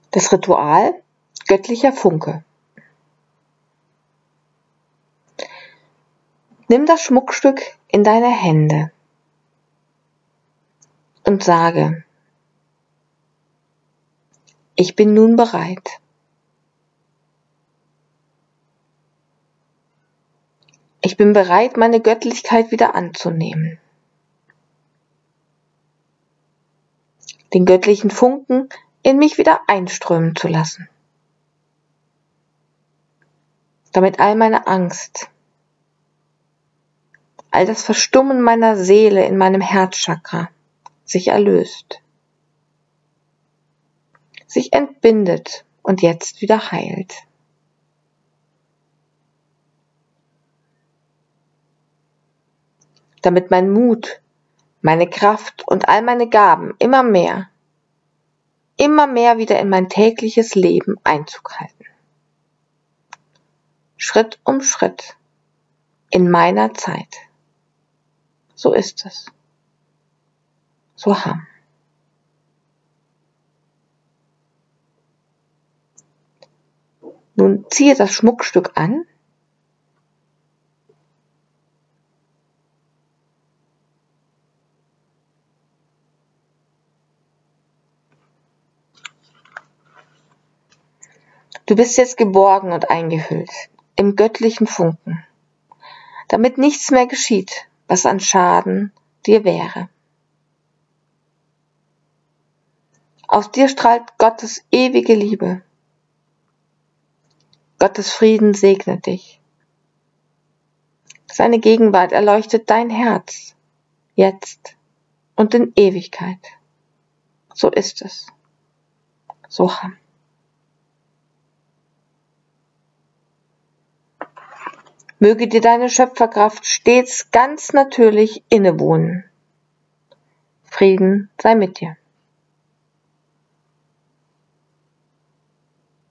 Das Ritual: göttlicher Funke. Nimm das Schmuckstück in deine Hände und sage: Ich bin nun bereit. Ich bin bereit, meine Göttlichkeit wieder anzunehmen. Den göttlichen Funken in mich wieder einströmen zu lassen. Damit all meine Angst, all das Verstummen meiner Seele in meinem Herzchakra sich erlöst, sich entbindet und jetzt wieder heilt. Damit mein Mut, meine Kraft und all meine Gaben immer mehr wieder in mein tägliches Leben Einzug halten. Schritt um Schritt, in meiner Zeit. So ist es. So Ham. Nun ziehe das Schmuckstück an . Du bist jetzt geborgen und eingehüllt im göttlichen Funken, damit nichts mehr geschieht, was an Schaden dir wäre. Aus dir strahlt Gottes ewige Liebe. Gottes Frieden segne dich. Seine Gegenwart erleuchtet dein Herz, jetzt und in Ewigkeit. So ist es. So Ham. Möge dir deine Schöpferkraft stets ganz natürlich innewohnen. Frieden sei mit dir.